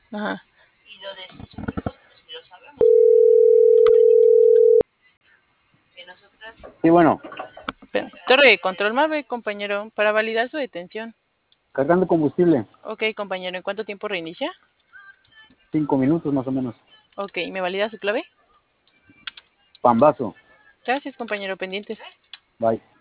Ajá. Sí, bueno. Torre de control Mave, compañero, para validar su detención. Cargando combustible. Ok, compañero, ¿en cuánto tiempo reinicia? 5 minutos más o menos. Ok, ¿me valida su clave? Pambazo. Gracias, compañero, pendientes. Bye.